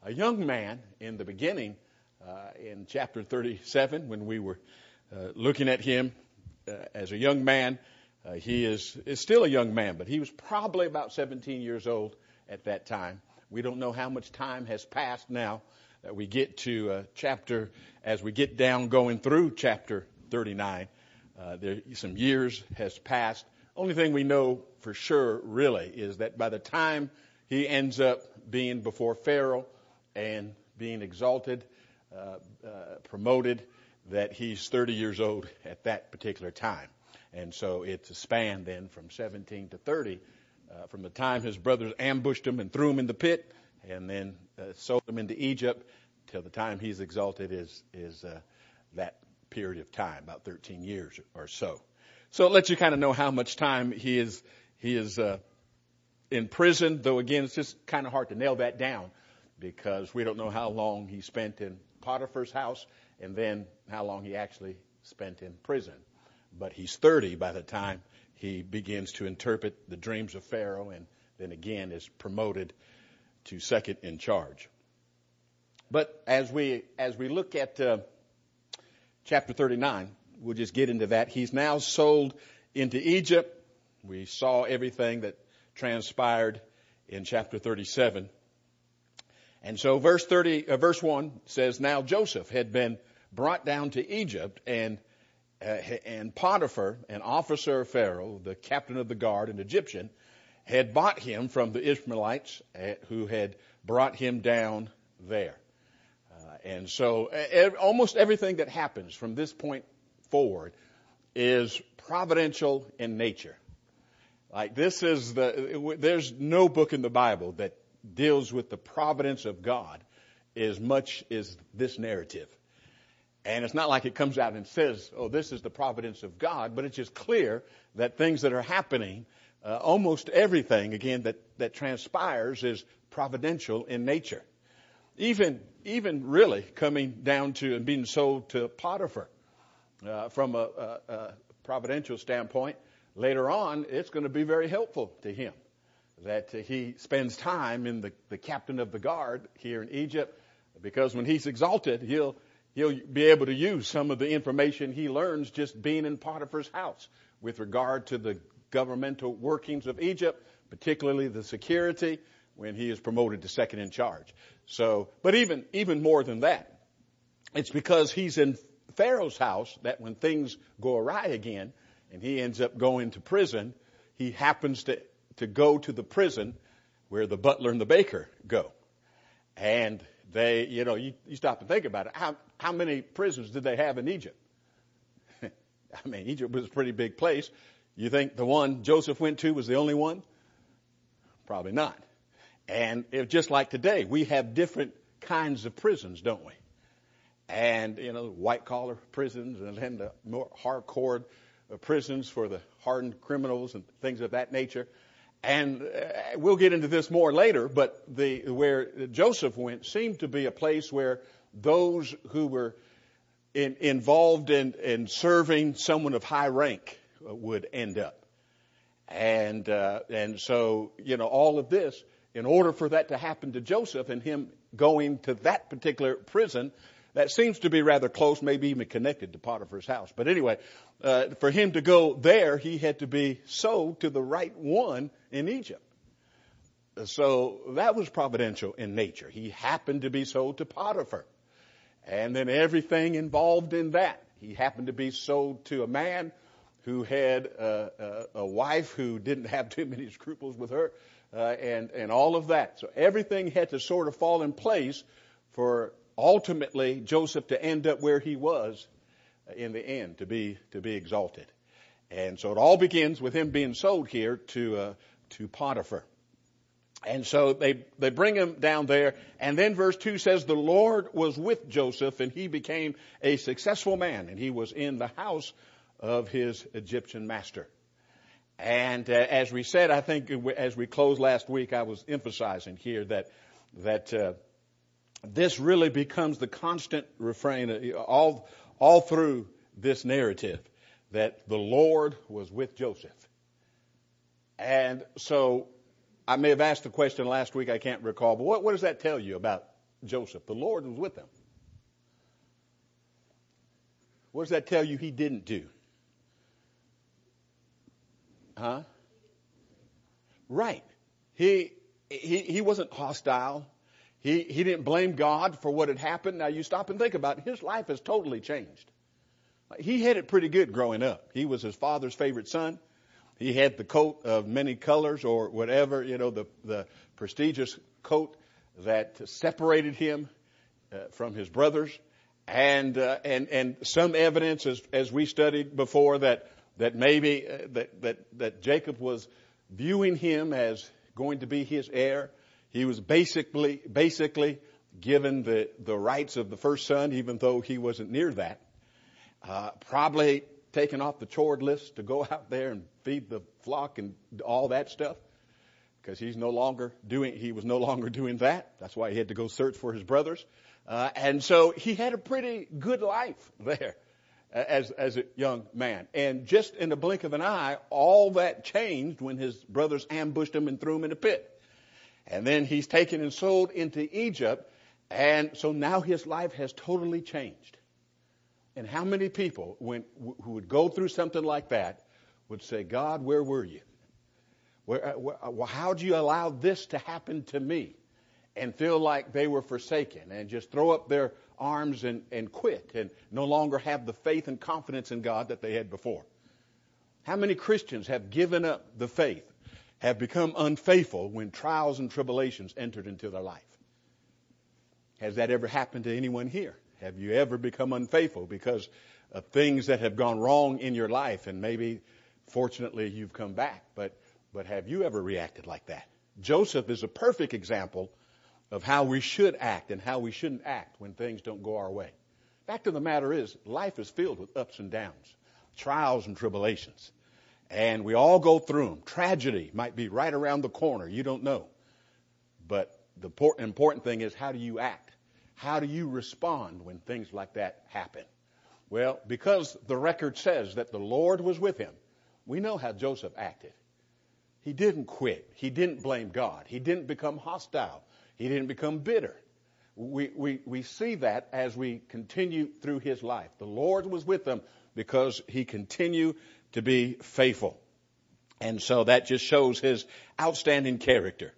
a young man in the beginning, in chapter 37, when we were looking at him as a young man. He is still a young man, but he was probably about 17 years old at that time. We don't know how much time has passed now that we get to as we get down going through chapter 39. Some years has passed. Only thing we know for sure, really, is that by the time he ends up being before Pharaoh and being exalted, promoted, that he's 30 years old at that particular time. And so it's a span then from 17 to 30, from the time his brothers ambushed him and threw him in the pit, and then sold him into Egypt, till the time he's exalted is that period of time, about 13 years or so. So it lets you kind of know how much time he is in prison, though again it's just kind of hard to nail that down because we don't know how long he spent in Potiphar's house and then how long he actually spent in prison. But he's 30 by the time he begins to interpret the dreams of Pharaoh and then again is promoted to second in charge. But as we look at chapter 39, we'll just get into that. He's now sold into Egypt. We saw everything that transpired in chapter 37. And so verse 1 says, "Now Joseph had been brought down to Egypt, and Potiphar, an officer of Pharaoh, the captain of the guard, an Egyptian, had bought him from the Ishmaelites who had brought him down there." And so almost everything that happens from this point forward is providential in nature. Like there's no book in the Bible that deals with the providence of God as much as this narrative. And it's not like it comes out and says, oh, this is the providence of God, but it's just clear that things that are happening, almost everything, again, that transpires is providential in nature. Even really coming down to and being sold to Potiphar, from a providential standpoint, later on, it's going to be very helpful to him that he spends time in the captain of the guard here in Egypt, because when he's exalted, he'll be able to use some of the information he learns just being in Potiphar's house with regard to the governmental workings of Egypt, particularly the security, when he is promoted to second in charge. So, but even more than that, it's because he's in Pharaoh's house that when things go awry again and he ends up going to prison, he happens to go to the prison where the butler and the baker go. And they, you stop and think about it. How many prisons did they have in Egypt? I mean, Egypt was a pretty big place. You think the one Joseph went to was the only one? Probably not. And just like today, we have different kinds of prisons, don't we? And, white collar prisons and then the more hardcore prisons for the hardened criminals and things of that nature. And we'll get into this more later, but where Joseph went seemed to be a place where those who were involved in serving someone of high rank would end up. And so, all of this, in order for that to happen to Joseph and him going to that particular prison, that seems to be rather close, maybe even connected to Potiphar's house. But anyway, for him to go there, he had to be sold to the right one in Egypt. So that was providential in nature. He happened to be sold to Potiphar. And then everything involved in that. He happened to be sold to a man who had a wife who didn't have too many scruples with her, and all of that. So everything had to sort of fall in place for ultimately Joseph to end up where he was in the end, to be exalted. And so it all begins with him being sold here to Potiphar. And so they bring him down there, and then verse 2 says, "The Lord was with Joseph, and he became a successful man, and he was in the house of his Egyptian master." And as we said, I think as we closed last week, I was emphasizing here that this really becomes the constant refrain all through this narrative, that the Lord was with Joseph. And so I may have asked the question last week, I can't recall, but what does that tell you about Joseph. The Lord was with him. What does that tell you he didn't do? Huh? Right. He wasn't hostile. He didn't blame God for what had happened. Now you stop and think about it. His life has totally changed. He had it pretty good growing up. He was his father's favorite son. He had the coat of many colors or whatever, the prestigious coat that separated him from his brothers. And some evidence, as we studied before, that maybe that Jacob was viewing him as going to be his heir. He was basically given the rights of the first son, even though he wasn't near that. Probably taken off the chore list to go out there and feed the flock and all that stuff, because he was no longer doing that. That's why he had to go search for his brothers. And so he had a pretty good life there as a young man. And just in the blink of an eye, all that changed when his brothers ambushed him and threw him in a pit. And then he's taken and sold into Egypt. And so now his life has totally changed. And how many people who would go through something like that would say, God, where were you? How did you allow this to happen to me? And feel like they were forsaken and just throw up their arms and quit and no longer have the faith and confidence in God that they had before. How many Christians have given up the faith, have become unfaithful when trials and tribulations entered into their life? Has that ever happened to anyone here? Have you ever become unfaithful because of things that have gone wrong in your life, and maybe fortunately you've come back, but have you ever reacted like that? Joseph is a perfect example of how we should act and how we shouldn't act when things don't go our way. Fact of the matter is, life is filled with ups and downs, trials and tribulations, and we all go through them. Tragedy might be right around the corner. You don't know. But the important thing is, how do you act? How do you respond when things like that happen? Well, because the record says that the Lord was with him, we know how Joseph acted. He didn't quit. He didn't blame God. He didn't become hostile. He didn't become bitter. We see that as we continue through his life. The Lord was with him because he continued to be faithful. And so that just shows his outstanding character.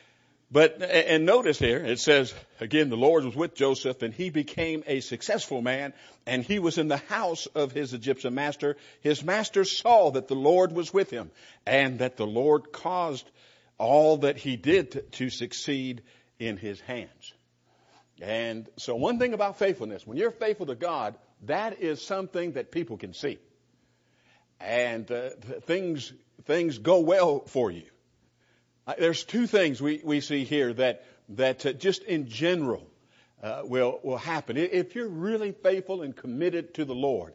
And notice here, it says, again, the Lord was with Joseph, and he became a successful man, and he was in the house of his Egyptian master. His master saw that the Lord was with him, and that the Lord caused all that he did to succeed in his hands. And so one thing about faithfulness, when you're faithful to God, that is something that people can see. And things go well for you. There's two things we see here that just in general will happen. If you're really faithful and committed to the Lord,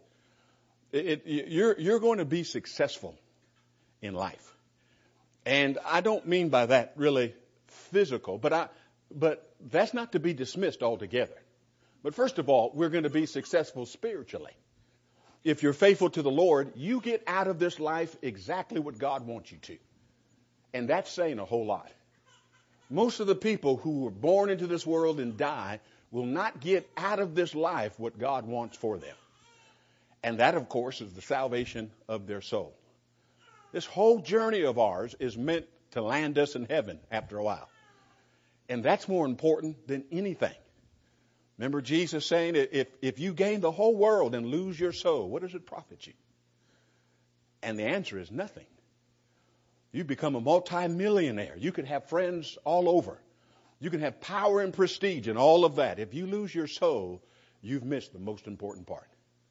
you're going to be successful in life. And I don't mean by that really physical, but that's not to be dismissed altogether. But first of all, we're going to be successful spiritually. If you're faithful to the Lord, you get out of this life exactly what God wants you to. And that's saying a whole lot. Most of the people who were born into this world and die will not get out of this life what God wants for them. And that, of course, is the salvation of their soul. This whole journey of ours is meant to land us in heaven after a while. And that's more important than anything. Remember Jesus saying, if you gain the whole world and lose your soul, what does it profit you? And the answer is nothing. You become a multimillionaire. You could have friends all over. You can have power and prestige and all of that. If you lose your soul, you've missed the most important part.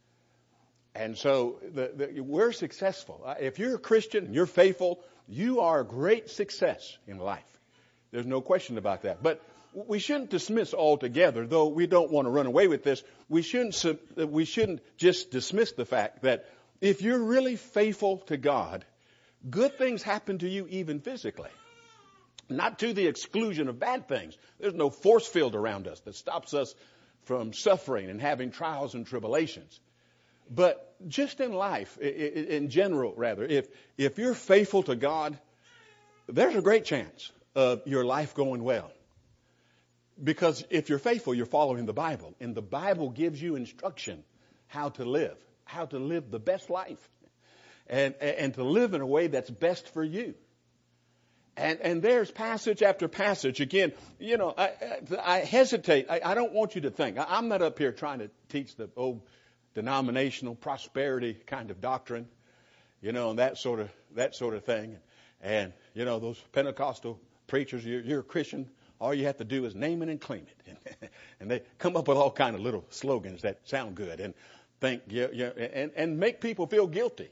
And so we're successful. If you're a Christian and you're faithful, you are a great success in life. There's no question about that. But we shouldn't dismiss altogether, though we don't want to run away with this. We shouldn't just dismiss the fact that if you're really faithful to God, good things happen to you even physically. Not to the exclusion of bad things. There's no force field around us that stops us from suffering and having trials and tribulations. But just in life, in general rather, if you're faithful to God, there's a great chance of your life going well. Because if you're faithful, you're following the Bible. And the Bible gives you instruction how to live the best life. And to live in a way that's best for you. And there's passage after passage. Again, I hesitate. I don't want you to think. I'm not up here trying to teach the old denominational prosperity kind of doctrine, and that sort of thing. And, those Pentecostal preachers, you're a Christian. All you have to do is name it and claim it. And they come up with all kind of little slogans that sound good and think, and make people feel guilty.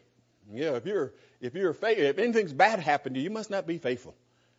If anything's bad happened to you, you must not be faithful.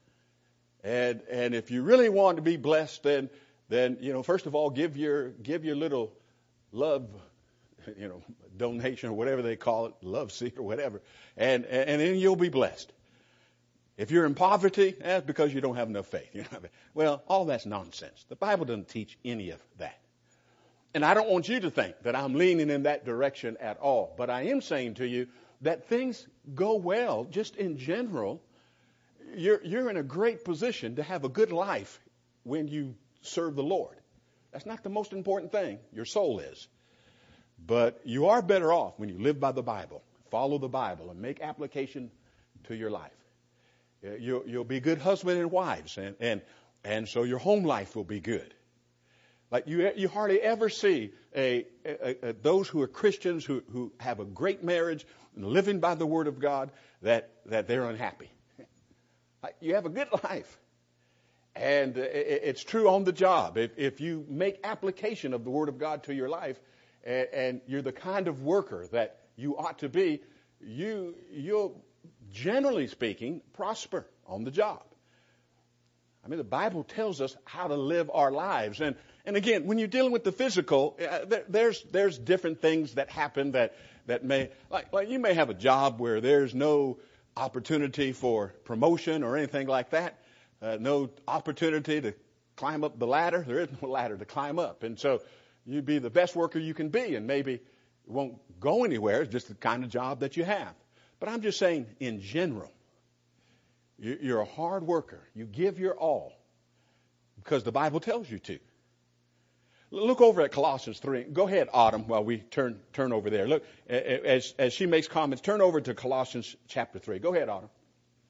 And if you really want to be blessed, then first of all, give your little love, donation or whatever they call it, love seat or whatever, and then you'll be blessed. If you're in poverty, that's because you don't have enough faith. Well, all that's nonsense. The Bible doesn't teach any of that. And I don't want you to think that I'm leaning in that direction at all. But I am saying to you that things go well just in general. You're in a great position to have a good life when you serve the Lord. That's not the most important thing. Your soul is. But you are better off when you live by the Bible, follow the Bible, and make application to your life. You'll be good husband and wives, and so your home life will be good. Like you hardly ever see those who are Christians who have a great marriage and living by the Word of God that they're unhappy. Like you have a good life, and it's true on the job. If you make application of the Word of God to your life, and you're the kind of worker that you ought to be, you'll generally speaking prosper on the job. I mean, the Bible tells us how to live our lives. And again, when you're dealing with the physical, there's different things that happen that may, like you may have a job where there's no opportunity for promotion or anything like that. No opportunity to climb up the ladder. There is no ladder to climb up. And so you'd be the best worker you can be, and maybe it won't go anywhere. It's just the kind of job that you have. But I'm just saying, in general, you're a hard worker. You give your all because the Bible tells you to. Look over at Colossians 3. Go ahead, Autumn, while we turn over there. Look, as she makes comments, turn over to Colossians chapter 3. Go ahead, Autumn.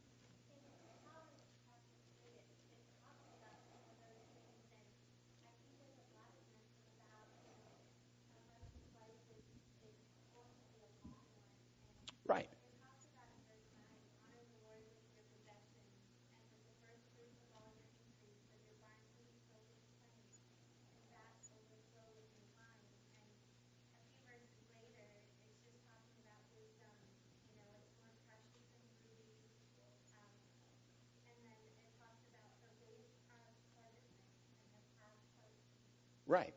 Right. Right.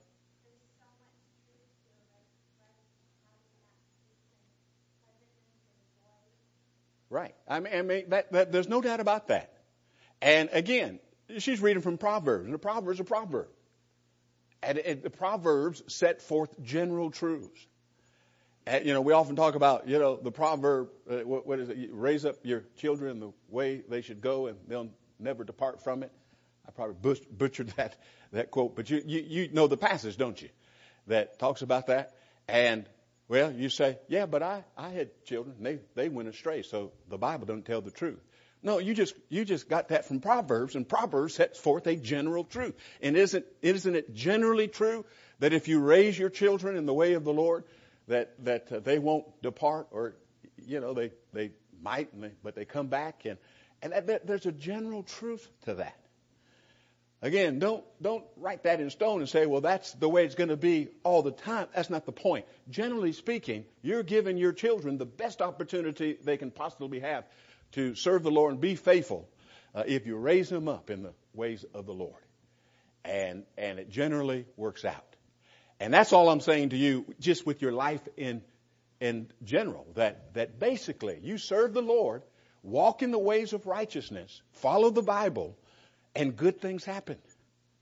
Right. I mean that there's no doubt about that. And again, she's reading from Proverbs, and the Proverbs are proverb. And the Proverbs set forth general truths. And, we often talk about, the proverb, what is it? Raise up your children the way they should go, and they'll never depart from it. I probably butchered that quote, but you know the passage, don't you? That talks about that. And, well, you say, yeah, but I had children, and they went astray, so the Bible doesn't tell the truth. No, you just got that from Proverbs, and Proverbs sets forth a general truth. And isn't it generally true that if you raise your children in the way of the Lord, that they won't depart, or they might, but they come back, and there's a general truth to that. Again, don't write that in stone and say, well, that's the way it's going to be all the time. That's not the point. Generally speaking, you're giving your children the best opportunity they can possibly have to serve the Lord and be faithful if you raise them up in the ways of the Lord. And it generally works out. And that's all I'm saying to you, just with your life in general, that basically you serve the Lord, walk in the ways of righteousness, follow the Bible, and good things happen.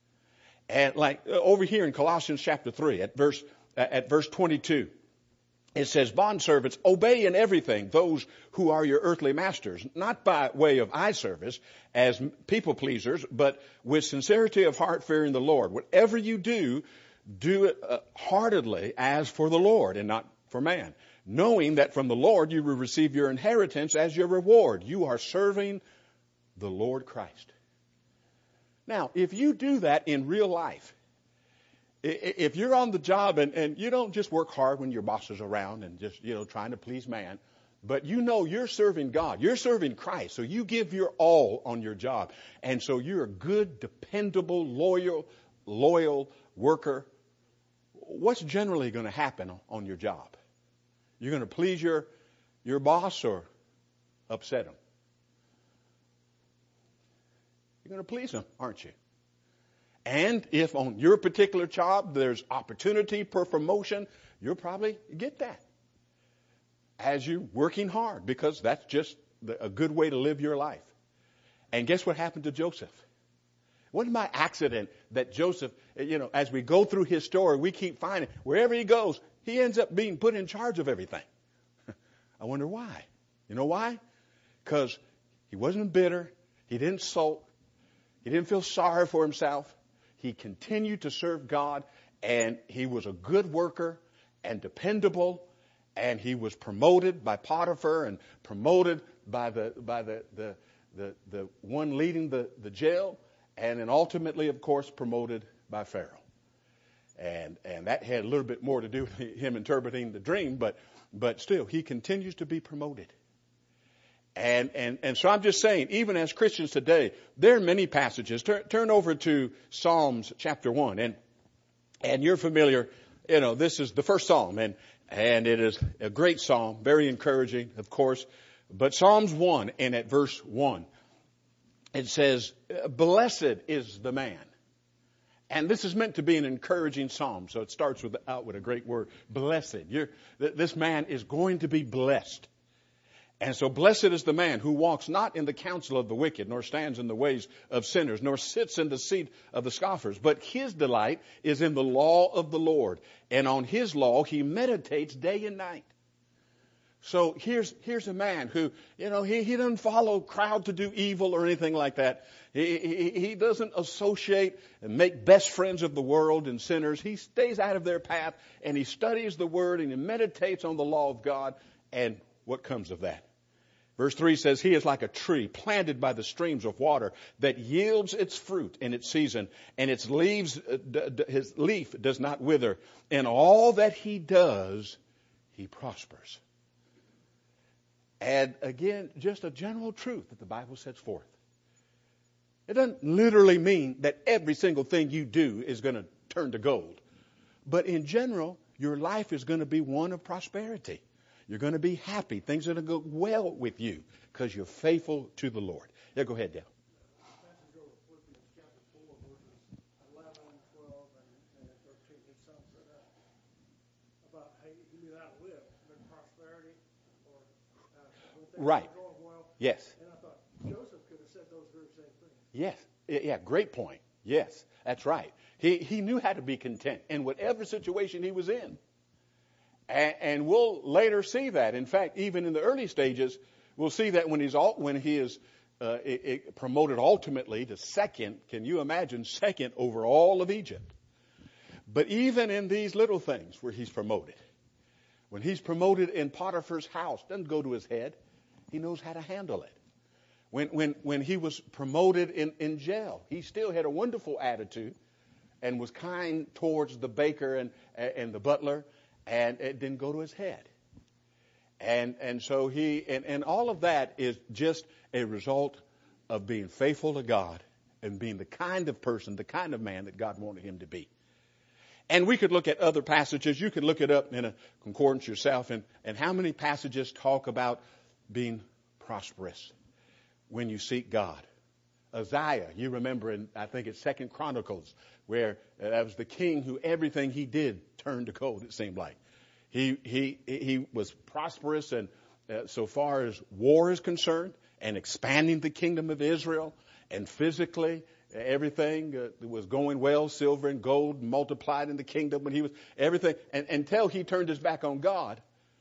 And like over here in Colossians chapter 3 at verse 22, It says, bondservants, obey in everything those who are your earthly masters, not by way of eye service as people pleasers, but with sincerity of heart, fearing the Lord. Whatever you do, do it heartedly as for the Lord and not for man, knowing that from the Lord you will receive your inheritance as your reward. You are serving the Lord Christ. Now, if you do that in real life, if you're on the job and you don't just work hard when your boss is around and just, trying to please man, but you're serving God, you're serving Christ, so you give your all on your job. And so you're a good, dependable, loyal worker. What's generally going to happen on your job? You're going to please your boss or upset him? You're going to please him, aren't you? And if on your particular job there's opportunity for promotion, you'll probably get that as you're working hard, because that's just a good way to live your life. And guess what happened to Joseph? It wasn't by accident that Joseph, as we go through his story, we keep finding wherever he goes, he ends up being put in charge of everything. I wonder why. You know why? Because he wasn't bitter. He didn't sulk. He didn't feel sorry for himself. He continued to serve God, and he was a good worker and dependable, and he was promoted by Potiphar and promoted by the one leading the jail, and then ultimately, of course, promoted by Pharaoh. And that had a little bit more to do with him interpreting the dream, but still, he continues to be promoted. And so I'm just saying, even as Christians today, there are many passages. Turn over to Psalms chapter 1, and you're familiar. This is the first psalm, and it is a great psalm, very encouraging, of course. But Psalms 1, and at verse 1, it says, "Blessed is the man." And this is meant to be an encouraging psalm, so it starts out with a great word, blessed. This man is going to be blessed. And so blessed is the man who walks not in the counsel of the wicked, nor stands in the ways of sinners, nor sits in the seat of the scoffers. But his delight is in the law of the Lord, and on his law he meditates day and night. So here's a man who, he doesn't follow crowd to do evil or anything like that. He doesn't associate and make best friends of the world and sinners. He stays out of their path, and he studies the word, and he meditates on the law of God. And what comes of that? Verse 3 says, he is like a tree planted by the streams of water that yields its fruit in its season, and his leaf does not wither. In all that he does, he prospers. And again, just a general truth that the Bible sets forth. It doesn't literally mean that every single thing you do is going to turn to gold. But in general, your life is going to be one of prosperity. You're going to be happy. Things are going to go well with you because you're faithful to the Lord. Yeah, go ahead, Dale. Right. Yes. And I thought Joseph could have said those very same things. Yes. Yeah, great point. Yes, that's right. He knew how to be content in whatever situation he was in. And we'll later see that. In fact, even in the early stages, we'll see that when he is promoted ultimately to second, can you imagine, second over all of Egypt. But even in these little things where he's promoted, when he's promoted in Potiphar's house, doesn't go to his head. He knows how to handle it. When he was promoted in jail, he still had a wonderful attitude and was kind towards the baker and the butler. And it didn't go to his head. And so and all of that is just a result of being faithful to God and being the kind of person, the kind of man that God wanted him to be. And we could look at other passages. You could look it up in a concordance yourself. And how many passages talk about being prosperous when you seek God? Uzziah, you remember I think it's 2 Chronicles, where that was the king who everything he did turned to gold, it seemed like. He was prosperous and so far as war is concerned and expanding the kingdom of Israel, and physically everything was going well, silver and gold multiplied in the kingdom when he was everything, and until he turned his back on God.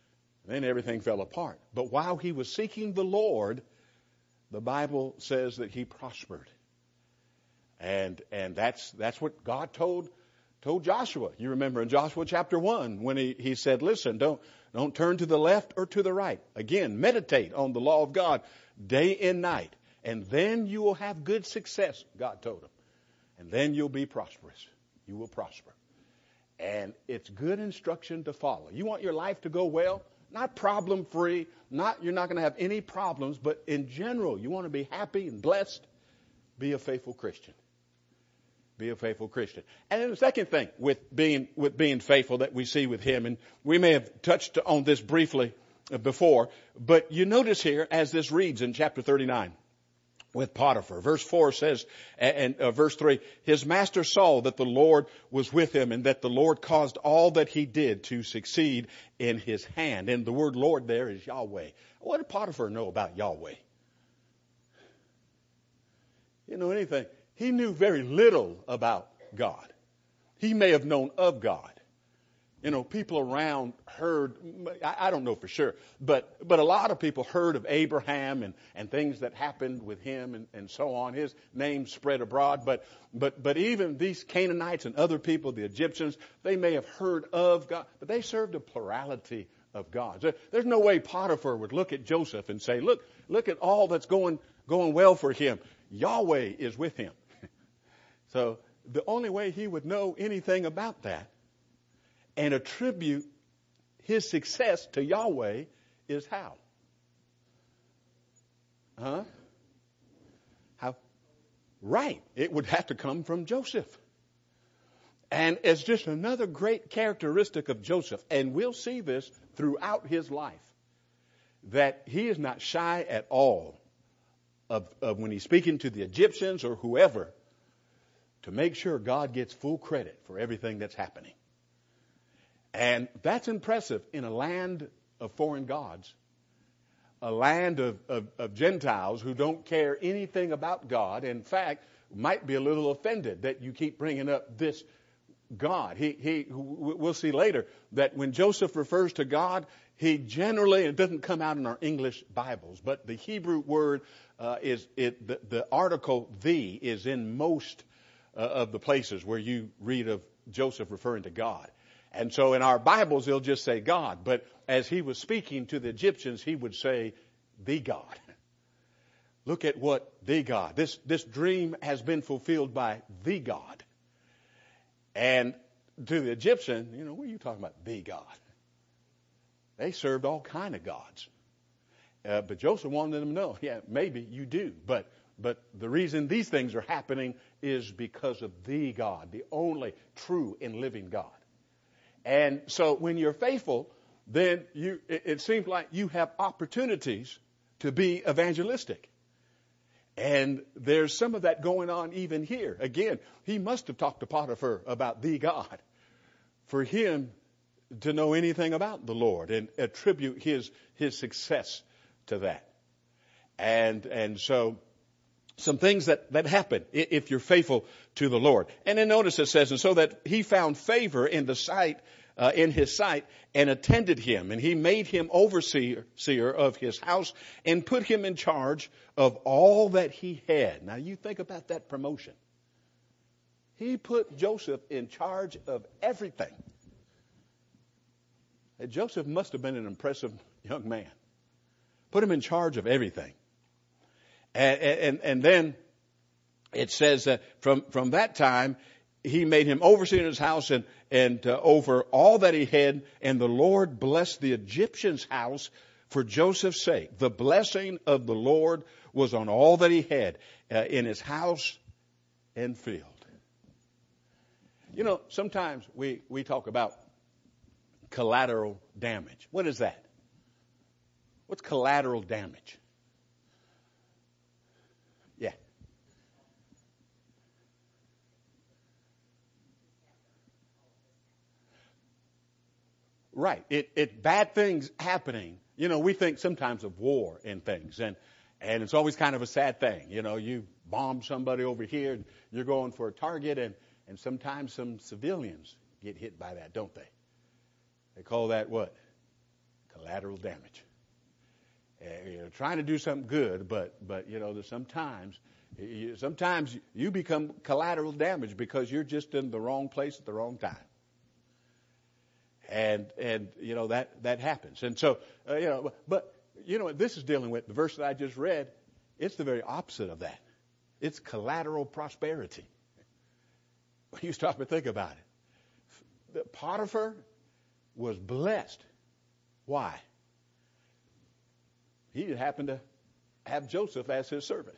Then everything fell apart. But while he was seeking the Lord, the Bible says that he prospered. And that's what God told Joshua. You remember in Joshua chapter 1 when he said, listen, don't turn to the left or to the right. Again, meditate on the law of God day and night. And then you will have good success, God told him. And then you'll be prosperous. You will prosper. And it's good instruction to follow. You want your life to go well? Not problem free. You're not going to have any problems, but in general, you want to be happy and blessed. Be a faithful Christian. Be a faithful Christian. And then the second thing with being faithful that we see with him, and we may have touched on this briefly before, but you notice here as this reads in chapter 39 with Potiphar. Verse 4 says, and verse 3, his master saw that the Lord was with him and that the Lord caused all that he did to succeed in his hand. And the word Lord there is Yahweh. What did Potiphar know about Yahweh? He didn't know anything. He knew very little about God. He may have known of God. You know, people around heard, I don't know for sure, but a lot of people heard of Abraham and things that happened with him and so on. His name spread abroad, but even these Canaanites and other people, the Egyptians, they may have heard of God, but they served a plurality of gods. There's no way Potiphar would look at Joseph and say, look at all that's going well for him. Yahweh is with him. So the only way he would know anything about that and attribute his success to Yahweh is how? How? Right. It would have to come from Joseph. And it's just another great characteristic of Joseph. And we'll see this throughout his life. That he is not shy at all of when he's speaking to the Egyptians or whoever to make sure God gets full credit for everything that's happening. And that's impressive in a land of foreign gods, a land of Gentiles who don't care anything about God. In fact, might be a little offended that you keep bringing up this God. We'll see later that when Joseph refers to God, he generally, it doesn't come out in our English Bibles, but the Hebrew word the article "the" is in most of the places where you read of Joseph referring to God. And so in our Bibles, he'll just say God. But as he was speaking to the Egyptians, he would say, the God. Look at what the God. This dream has been fulfilled by the God. And to the Egyptian, what are you talking about, the God? They served all kind of gods. But Joseph wanted them to know, yeah, maybe you do. But the reason these things are happening is because of the God, the only true and living God. And so when you're faithful, then it seems like you have opportunities to be evangelistic. And there's some of that going on even here. Again, he must have talked to Potiphar about the God for him to know anything about the Lord and attribute his success to that. And so some things that happen if you're faithful to the Lord. And then notice it says, and so that he found favor in his sight, and attended him, and he made him overseer of his house and put him in charge of all that he had. Now you think about that promotion. He put Joseph in charge of everything. And Joseph must have been an impressive young man. Put him in charge of everything. And then it says that from that time, he made him overseer in his house and over all that he had. And the Lord blessed the Egyptian's house for Joseph's sake. The blessing of the Lord was on all that he had in his house and field. Sometimes we talk about collateral damage. What is that? What's collateral damage? Yeah. Right. It bad things happening. We think sometimes of war and things, and it's always kind of a sad thing. You bomb somebody over here, and you're going for a target, and sometimes some civilians get hit by that, don't they? They call that what? Collateral damage. Trying to do something good, but there's sometimes you become collateral damage because you're just in the wrong place at the wrong time. And that happens. And so, but what this is dealing with, the verse that I just read, it's the very opposite of that. It's collateral prosperity. When you stop and think about it, Potiphar was blessed. Why? He happened to have Joseph as his servant.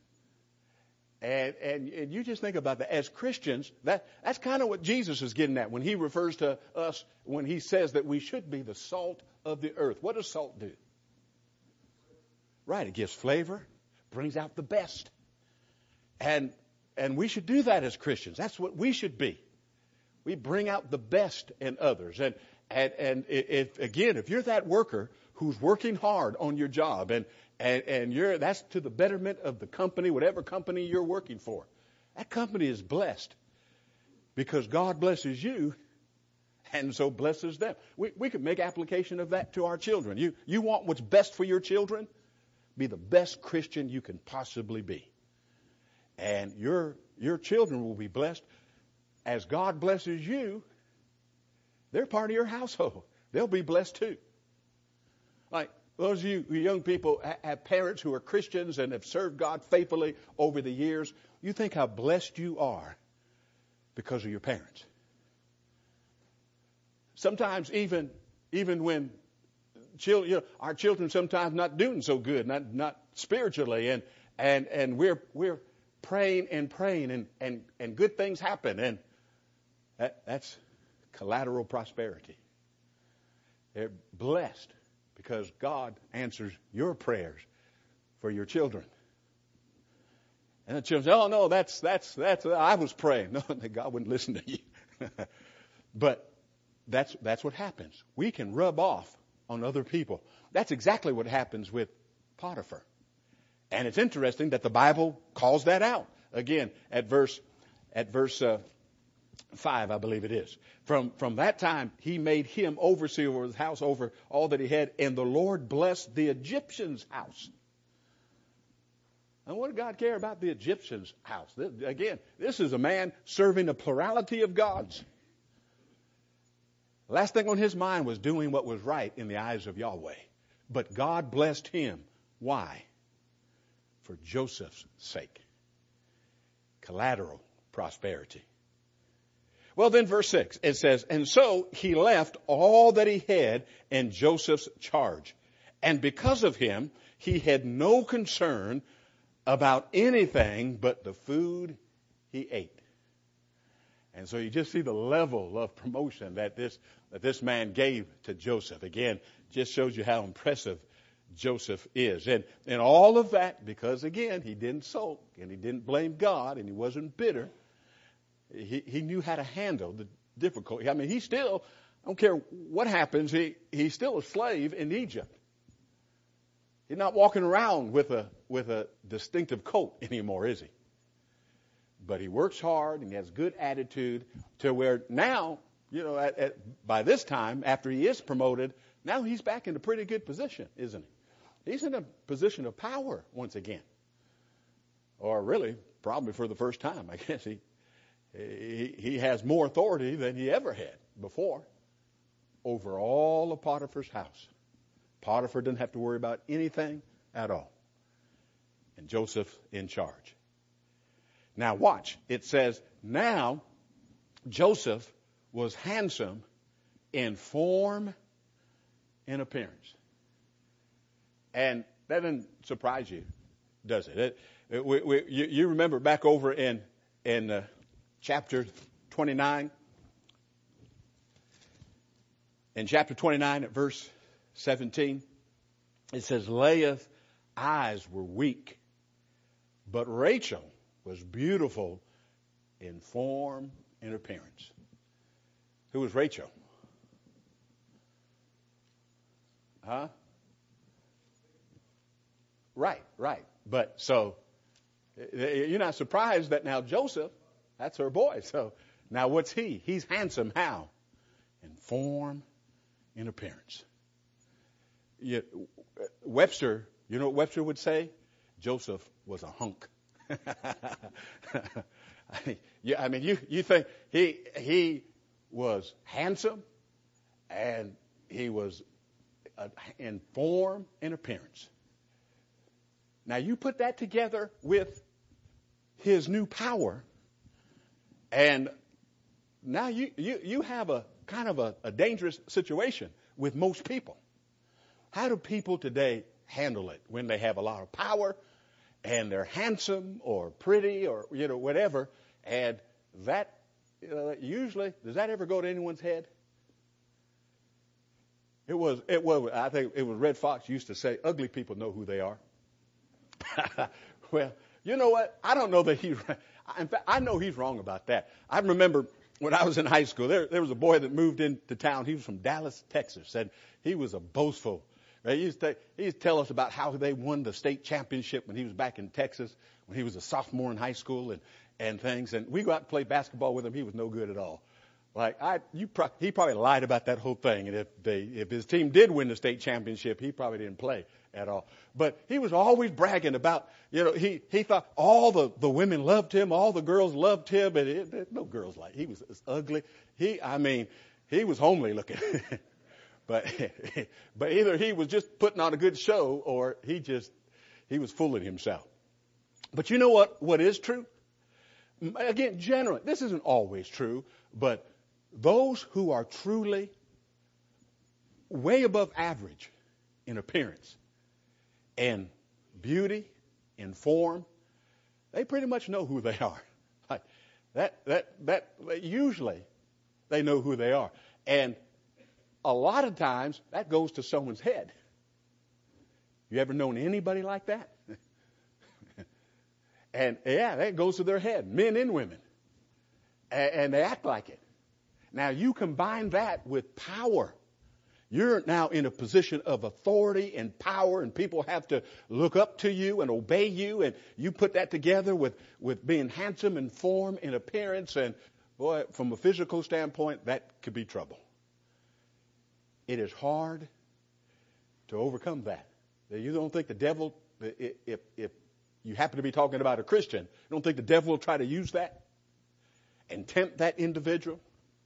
And you just think about that. As Christians, that's kind of what Jesus is getting at when he refers to us, when he says that we should be the salt of the earth. What does salt do? Right, it gives flavor, brings out the best. And we should do that as Christians. That's what we should be. We bring out the best in others. And if you're that worker who's working hard on your job and that's to the betterment of the company, whatever company you're working for, that company is blessed because God blesses you and so blesses them. We could make application of that to our children. You want what's best for your children? Be the best Christian you can possibly be. And your children will be blessed. As God blesses you, they're part of your household. They'll be blessed too. Like those of you young people have parents who are Christians and have served God faithfully over the years. You think how blessed you are because of your parents. Sometimes even when our children sometimes not doing so good, not spiritually, and we're praying and good things happen, and that's collateral prosperity. They're blessed because God answers your prayers for your children. And the children say, "Oh no, that's I was praying." No, God wouldn't listen to you. But that's what happens. We can rub off on other people. That's exactly what happens with Potiphar. And it's interesting that the Bible calls that out. Again, at verse 5, I believe it is. From that time, he made him overseer over his house, over all that he had, and the Lord blessed the Egyptian's house. And what did God care about the Egyptian's house? This is a man serving a plurality of gods. The last thing on his mind was doing what was right in the eyes of Yahweh. But God blessed him. Why? For Joseph's sake. Collateral prosperity. Well, then verse 6, it says, "And so he left all that he had in Joseph's charge. And because of him, he had no concern about anything but the food he ate." And so you just see the level of promotion that this man gave to Joseph. Again, just shows you how impressive Joseph is. And all of that because, again, he didn't sulk and he didn't blame God and he wasn't bitter. He knew how to handle the difficulty. I mean, he still, I don't care what happens, he's still a slave in Egypt. He's not walking around with a distinctive coat anymore, is he? But he works hard and he has good attitude to where now, by this time, after he is promoted, now he's back in a pretty good position, isn't he? He's in a position of power once again. Or really, probably for the first time, I guess. He has more authority than he ever had before over all of Potiphar's house. Potiphar didn't have to worry about anything at all. And Joseph in charge. Now watch. It says, now Joseph was handsome in form and appearance. And that doesn't surprise you, does it? You remember back over in chapter 29? In chapter 29 at verse 17, it says, Leah's eyes were weak, but Rachel was beautiful in form and appearance. Who was Rachel? Huh? Right. But so, you're not surprised that now Joseph, that's her boy. So now what's he? He's handsome. How? In form and appearance. Webster, you know what Webster would say? Joseph was a hunk. I mean, you think he was handsome and he was in form and appearance. Now you put that together with his new power, and now you have a kind of a dangerous situation with most people. How do people today handle it when they have a lot of power and they're handsome or pretty or whatever? And that usually, does that ever go to anyone's head? It was. I think it was Red Fox used to say, "Ugly people know who they are." Well, you know what? I don't know that he's. In fact, I know he's wrong about that. I remember when I was in high school, there was a boy that moved into town. He was from Dallas, Texas, and he was a boastful. He used to tell us about how they won the state championship when he was back in Texas, when he was a sophomore in high school and things. And we go out and play basketball with him. He was no good at all. He probably lied about that whole thing. And if his team did win the state championship, he probably didn't play at all. But he was always bragging about, he thought all the women loved him, all the girls loved him, and no girls like he was ugly. He was homely looking. But either he was just putting on a good show or he was fooling himself. But you know what is true? Again, generally, this isn't always true, but those who are truly way above average in appearance and beauty and form, they pretty much know who they are. Like that usually they know who they are. And a lot of times that goes to someone's head. You ever known anybody like that? And yeah, that goes to their head, men and women. And they act like it. Now you combine that with power. You're now in a position of authority and power, and people have to look up to you and obey you, and you put that together with being handsome in form and appearance, and boy, from a physical standpoint, that could be trouble. It is hard to overcome that. You don't think the devil, if you happen to be talking about a Christian, you don't think the devil will try to use that and tempt that individual?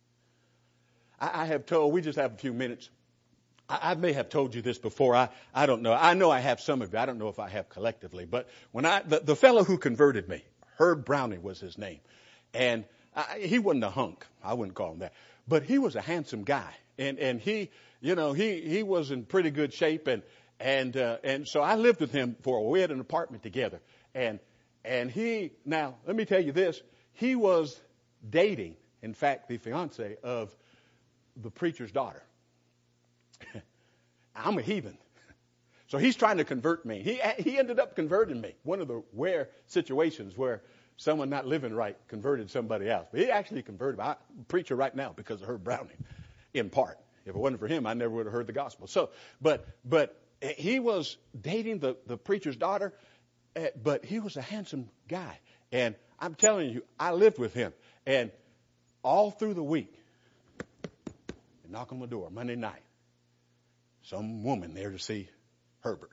I have told, we just have a few minutes. I may have told you this before. I don't know. I know I have some of you. I don't know if I have collectively. But when the fellow who converted me, Herb Browning was his name. And he wasn't a hunk. I wouldn't call him that. But he was a handsome guy. And he was in pretty good shape. And so I lived with him for a while. We had an apartment together. And now, let me tell you this. He was dating, in fact, the fiance of the preacher's daughter. I'm a heathen. So he's trying to convert me. He ended up converting me. One of the rare situations where someone not living right converted somebody else. But he actually converted me. I'm a preacher right now because of Herb Browning, in part. If it wasn't for him, I never would have heard the gospel. So, but he was dating the preacher's daughter, but he was a handsome guy. And I'm telling you, I lived with him. And all through the week, they knock on the door Monday night. Some woman there to see Herbert.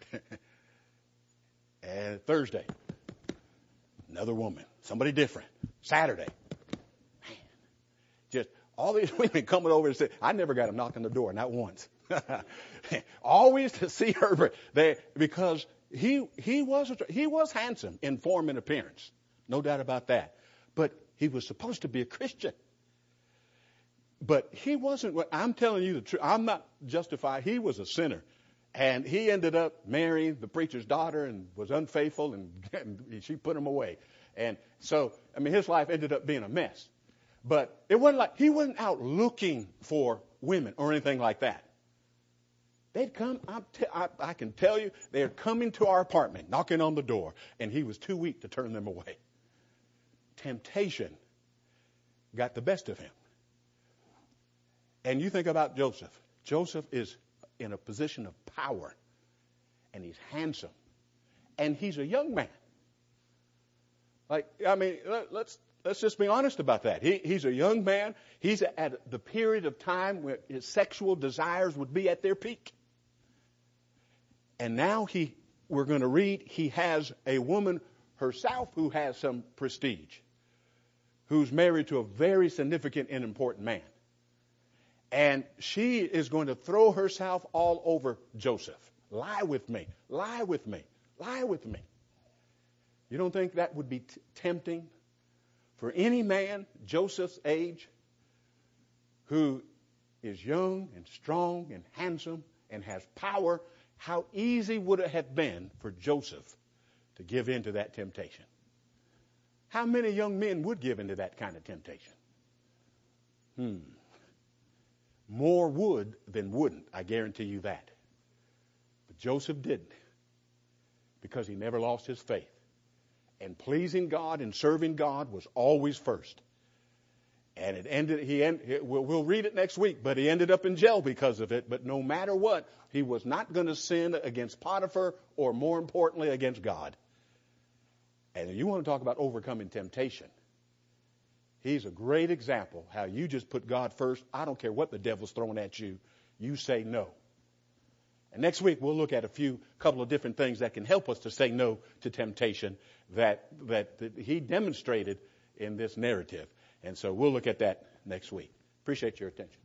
And Thursday, another woman, somebody different. Saturday, man, just all these women coming over and say, I never got a knock on the door, not once. Always to see Herbert there because he was handsome in form and appearance. No doubt about that. But he was supposed to be a Christian. But he wasn't. I'm telling you the truth. I'm not justified. He was a sinner. And he ended up marrying the preacher's daughter and was unfaithful, and she put him away. And so, his life ended up being a mess. But it wasn't like he wasn't out looking for women or anything like that. They'd come, I can tell you, they're coming to our apartment, knocking on the door, and he was too weak to turn them away. Temptation got the best of him. And you think about Joseph. Joseph is in a position of power, and he's handsome, and he's a young man. Let's just be honest about that. He's a young man. He's at the period of time where his sexual desires would be at their peak. And now we're going to read, he has a woman herself who has some prestige, who's married to a very significant and important man. And she is going to throw herself all over Joseph. Lie with me, lie with me, lie with me. You don't think that would be tempting for any man Joseph's age who is young and strong and handsome and has power? How easy would it have been for Joseph to give in to that temptation? How many young men would give into that kind of temptation? More would than wouldn't, I guarantee you that. But Joseph didn't, because he never lost his faith. And pleasing God and serving God was always first. And it ended, we'll read it next week, but he ended up in jail because of it. But no matter what, he was not going to sin against Potiphar or, more importantly, against God. And you want to talk about overcoming temptation. He's a great example how you just put God first. I don't care what the devil's throwing at you. You say no. And next week we'll look at couple of different things that can help us to say no to temptation that he demonstrated in this narrative. And so we'll look at that next week. Appreciate your attention.